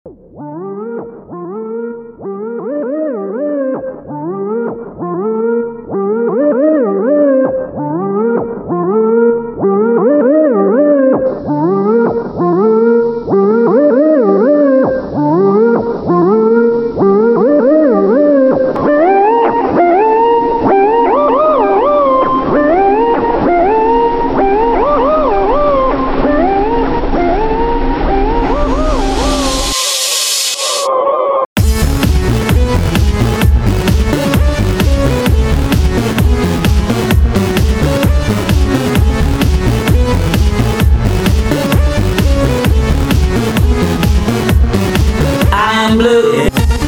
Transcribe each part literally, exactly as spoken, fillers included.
I'm blue.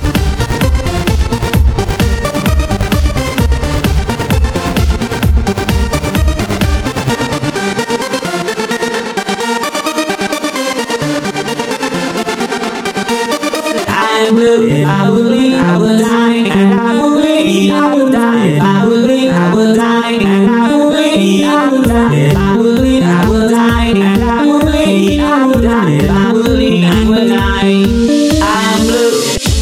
I'm blue. I believe I will die, and I believe I will die. I believe I will die, and I believe I will die. I believe I will die, and I believe I will die. I believe I will die. I'm blue.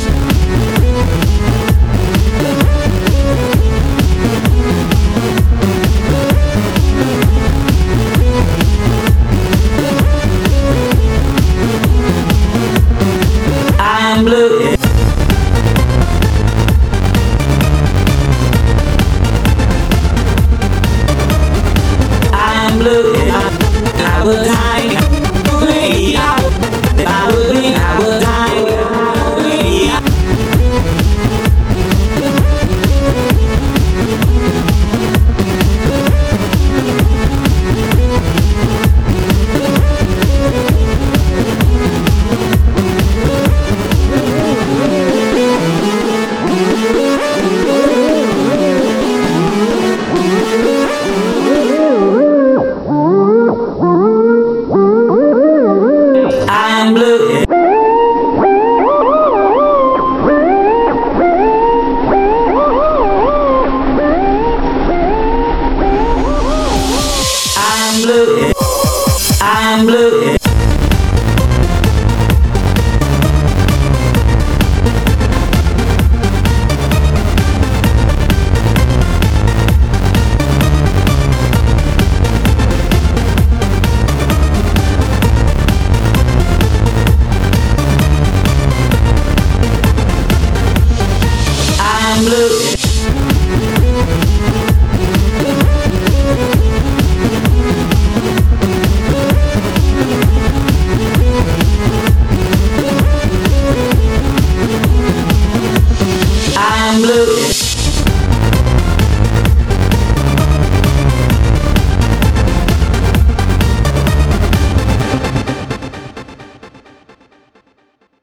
I'm blue. I'm blue. I will die. I believe I will. I believe I will die. I believe I- I'm blue. I'm blue. I'm blue. I'm blue. I'm blue.